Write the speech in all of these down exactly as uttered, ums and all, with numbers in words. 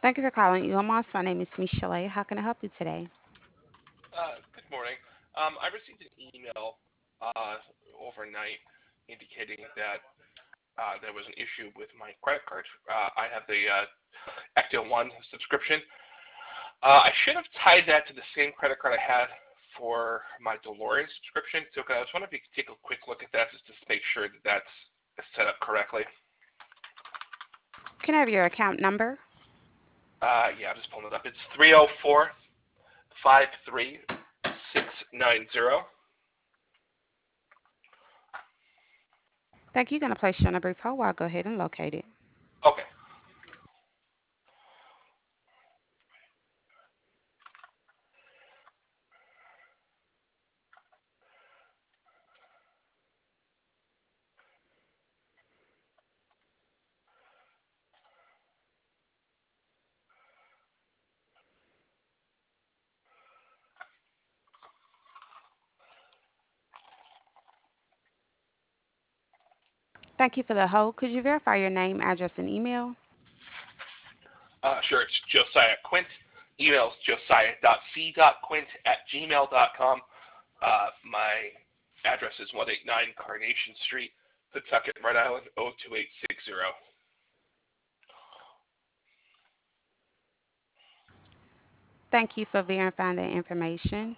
Thank you for calling Eagle Moss. My name is Michelle. How can I help you today? Uh, good morning. Um, I received an email uh, overnight indicating that uh, there was an issue with my credit card. Uh, I have the uh, Ecto One subscription. Uh, I should have tied that to the same credit card I had for my DeLorean subscription. So I was wondering if you could take a quick look at that just to make sure that that's set up correctly. Can I have your account number? Uh, yeah, I'm just pulling it up. It's three zero four five three six nine zero. Thank you. Going to place you on a brief hold while I go ahead and locate it. Okay. Thank you for the hold. Could you verify your name, address, and email? Uh, sure, it's Josiah Quint. Email's josiah.c.quint at gmail.com. Uh, my address is one eighty-nine Carnation Street, Pawtucket, Rhode Island, oh two eight six zero. Thank you for verifying that information.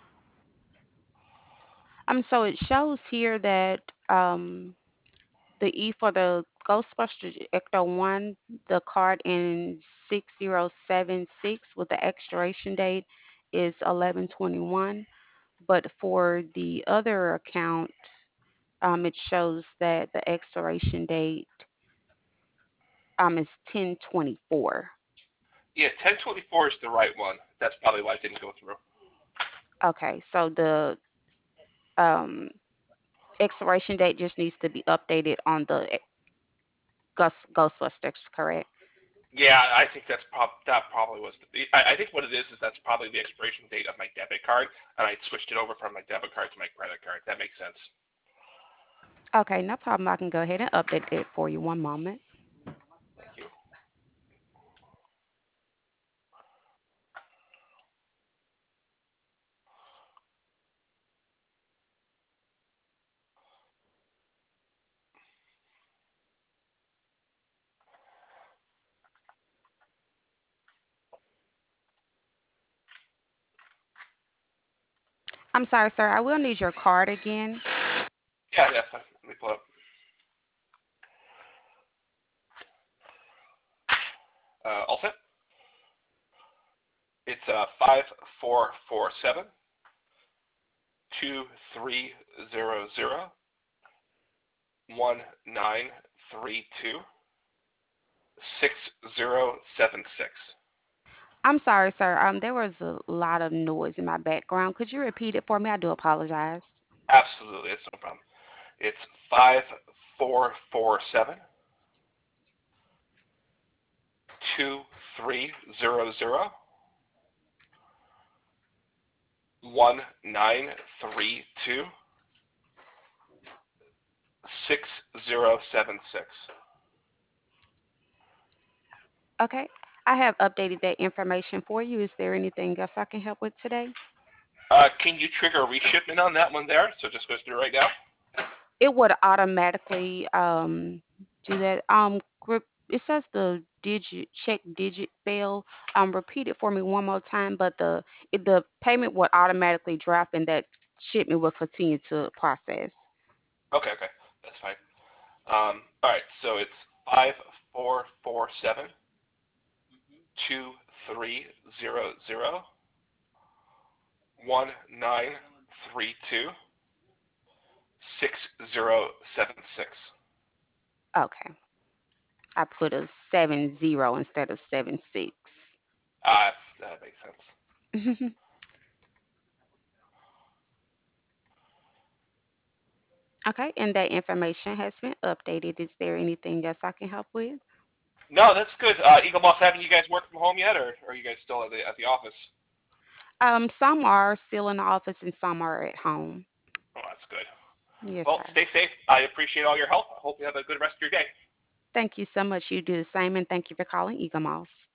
Um, so it shows here that um, the E for the Ghostbusters Ecto one, the card in six zero seven six with the expiration date is eleven twenty-one. But for the other account, um, it shows that the expiration date um is ten twenty-four. Yeah, ten twenty-four is the right one. That's probably why it didn't go through. Okay, so the um expiration date just needs to be updated on the e- Ghost Ghostbusters, correct? Yeah, I think that's prob- that probably was. The, I, I think what it is is that's probably the expiration date of my debit card, and I switched it over from my debit card to my credit card. That makes sense. Okay, no problem. I can go ahead and update it for you. One moment. Thank you. I'm sorry, sir. I will need your card again. Yeah, yeah. Let me pull up. Uh, all set. It's uh five four four seven two three zero zero one nine three two six zero seven six. I'm sorry, sir. Um, there was a lot of noise in my background. Could you repeat it for me? I do apologize. Absolutely, it's no problem. It's five four four seven two three zero zero one nine three two six zero seven six. Okay. I have updated that information for you. Is there anything else I can help with today? Uh, can you trigger a reshipment on that one there? So it just goes through right now. It would automatically um do that. Um, group. It says the digit check digit fail. Um, repeat it for me one more time. But the it, the payment would automatically drop, and that shipment will continue to process. Okay, okay, that's fine. Um, all right, so it's five four four seven two three zero zero one nine three two six zero seven six. Okay. I put a seven zero instead of seven six. Ah, that makes sense. Okay, and that information has been updated. Is there anything else I can help with? No, that's good. Uh, Eagle Moss, haven't you guys worked from home yet, or are you guys still at the at the office? Um, some are still in the office and some are at home. Oh, that's good. Yes, Well, sir. stay safe. I appreciate all your help. I hope you have a good rest of your day. Thank you so much. You do the same, and thank you for calling Eagle Moss.